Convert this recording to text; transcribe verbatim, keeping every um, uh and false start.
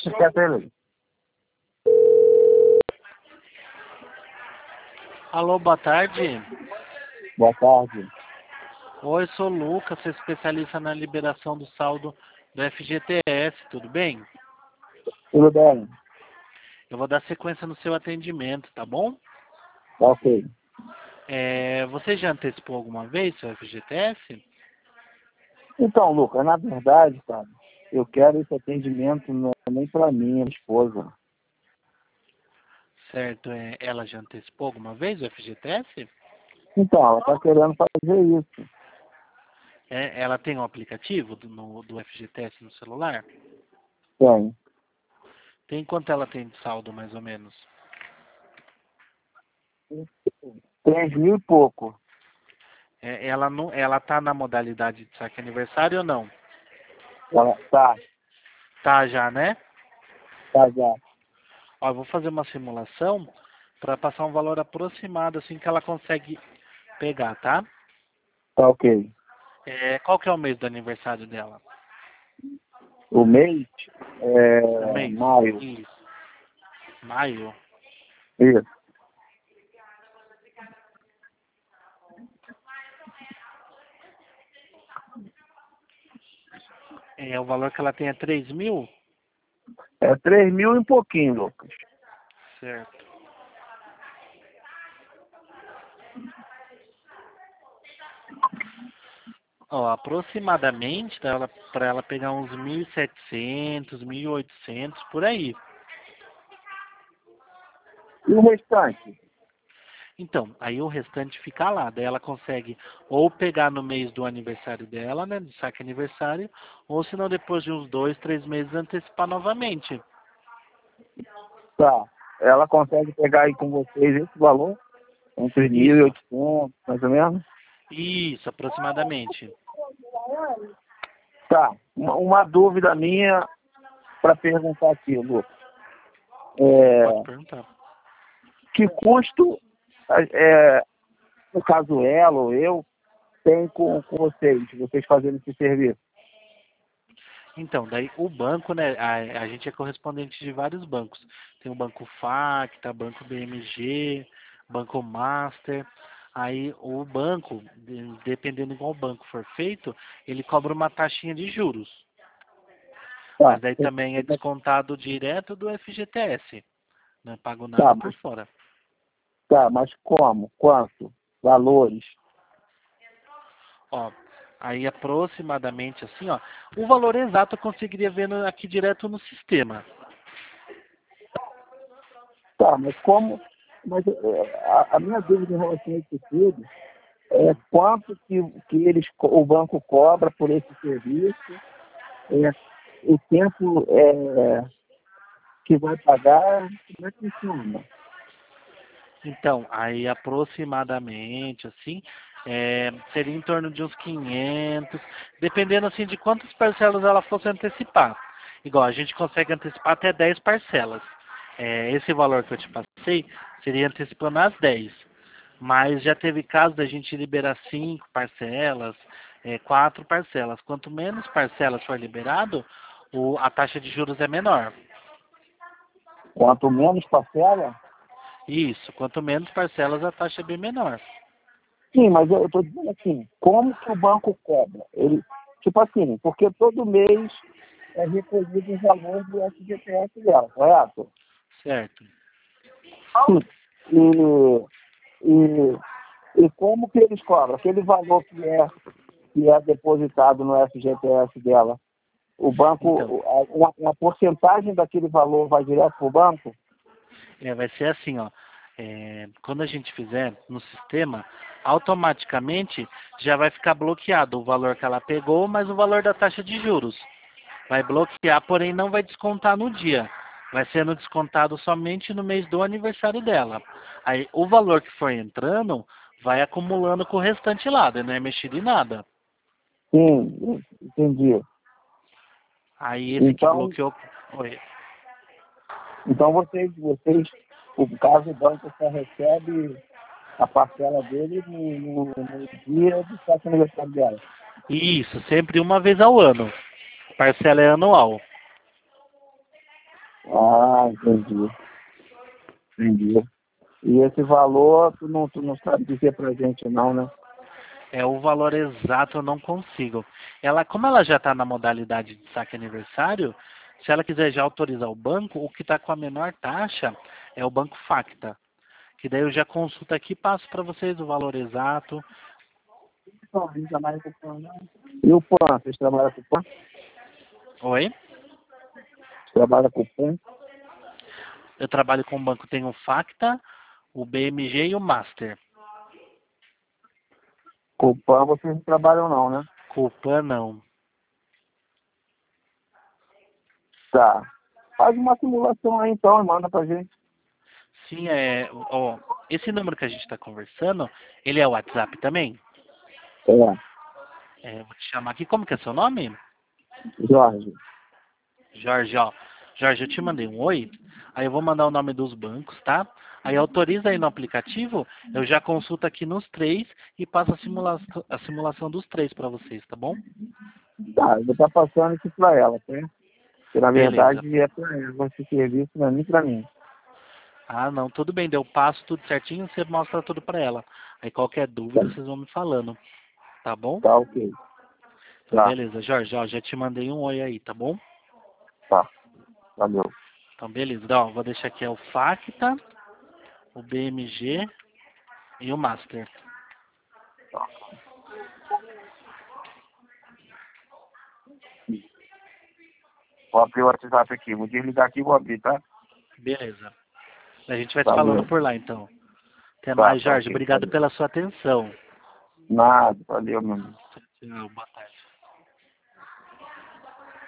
Esquece ele. Alô, boa tarde. Boa tarde. Oi, sou o Lucas, sou especialista na liberação do saldo do F G T S, tudo bem? Tudo bem? Eu vou dar sequência no seu atendimento, tá bom? Ok. É, você já antecipou alguma vez seu F G T S? Então, Lucas, na verdade, cara, eu quero esse atendimento não é nem para mim, minha esposa. Certo, é, ela já antecipou alguma vez o F G T S? Então, ela está querendo fazer isso. É, ela tem um aplicativo do, no- do F G T S no celular? Tem. Tem quanto ela tem de saldo, mais ou menos? Três mil e pouco. É, ela não, ela tá na modalidade de saque aniversário ou não? Ela tá, Tá já, né? tá já. Ó, eu vou fazer uma simulação para passar um valor aproximado, assim que ela consegue pegar, tá? Tá ok. É, qual que é o mês do aniversário dela? O mês O é mês? maio. Isso. Maio? Isso. É, o valor que ela tem é três mil? É três mil e um pouquinho, Lucas. Certo. Ó, aproximadamente, para ela, pra ela pegar uns mil e setecentos, mil e oitocentos, por aí. E o restante? Então, aí o restante fica lá. Daí ela consegue ou pegar no mês do aniversário dela, né, do saque aniversário, ou se não depois de uns dois, três meses antecipar novamente. Tá. Ela consegue pegar aí com vocês esse valor? Entre mil e Isso, oitocentos, mais ou menos? isso, aproximadamente. Tá. Uma, uma dúvida minha para perguntar aqui, Lucas. É, Pode perguntar. que custo, é, no caso ela ou eu, tem com, com vocês, vocês fazendo esse serviço? Então, daí o banco, né, a, a gente é correspondente de vários bancos. Tem o Banco Facta, Banco B M G, Banco Master. Aí o banco, de- dependendo de qual banco for feito, ele cobra uma taxinha de juros. Tá, Mas daí também é descontado direto do F G T S. Não é pago tá, nada por mas, fora. tá, mas como? Quanto? Valores? Ó, aí aproximadamente assim, ó, o valor exato eu conseguiria ver no- aqui direto no sistema. Tá, mas como? Mas é, a, a minha dúvida em relação a isso tudo é quanto que, que eles, co- o banco cobra por esse serviço, é, o tempo é, que vai pagar, como é que funciona? Então, aí aproximadamente, assim, é, seria em torno de uns quinhentos, dependendo assim de quantas parcelas ela fosse antecipar. Igual, a gente consegue antecipar até dez parcelas. É, esse valor que eu te passei seria antecipando as dez. Mas já teve caso da gente liberar cinco parcelas, é, quatro parcelas. Quanto menos parcelas for liberado, o, a taxa de juros é menor. Quanto menos parcela? Isso, quanto menos parcelas, a taxa é bem menor. Sim, mas eu estou dizendo assim, como que o banco cobra? Ele, tipo assim, porque todo mês é recolhido o valor do F G T S dela, correto? Certo. E, e, e como que eles cobram? Aquele valor que é, que é depositado no F G T S dela, o Então, banco, a- uma, uma porcentagem daquele valor vai direto para o banco? é, vai ser assim, ó. É, quando a gente fizer no sistema, automaticamente já vai ficar bloqueado o valor que ela pegou, mais o valor da taxa de juros. Vai bloquear, porém não vai descontar no dia. Vai sendo descontado somente no mês do aniversário dela. Aí o valor que for entrando vai acumulando com o restante lá, daí não é mexido em nada. Sim, entendi. Aí esse que Então, bloqueou. Oi. então vocês, vocês, o caso o banco só recebe a parcela dele no, no, no dia do sexto aniversário dela. Isso, sempre uma vez ao ano. Parcela é anual. Ah, entendi. Entendi. E esse valor, tu não, tu não sabe dizer pra gente não, né? É, o valor exato eu não consigo. Ela, como ela já está na modalidade de saque aniversário, se ela quiser já autorizar o banco, o que está com a menor taxa é o Banco Facta. Que daí eu já consulto aqui e passo para vocês o valor exato. E o PAN? Vocês trabalham com o PAN? Oi? Trabalha com o PAN? Eu trabalho com o banco, tem o Facta, o B M G e o Master. Com o PAN vocês não trabalham não, né? Copan não. Tá. Faz uma simulação aí então e manda pra gente. Sim, é. Ó, esse número que a gente está conversando, ele é o WhatsApp também? É, É, vou te chamar aqui. Como que é seu nome? Jorge. Jorge, ó. Jorge, eu te mandei um oi. Aí eu vou mandar o nome dos bancos, tá? Aí autoriza aí no aplicativo, eu já consulto aqui nos três e passo a simulação, a simulação dos três para vocês, tá bom? Tá, eu vou estar passando isso pra ela, tá? Porque na Beleza. verdade é pra ela esse serviço, não é nem pra mim. Ah, não, tudo bem, deu passo tudo certinho, você mostra tudo para ela. Aí qualquer Tá, dúvida vocês vão me falando, tá bom? tá ok. Então, Tá, beleza, Jorge, ó, já te mandei um oi aí, tá bom? tá. Valeu. Então, beleza. Então, ó, vou deixar aqui é o Facta, o B M G e o Master. Vou abrir o WhatsApp aqui. Vou desligar aqui e vou abrir, tá? Beleza. A gente vai se falando Valeu. por lá, então. Até Tá, mais, tá Jorge. ok. Obrigado Valeu. pela sua atenção. Nada, valeu, meu amigo. Tchau, tchau.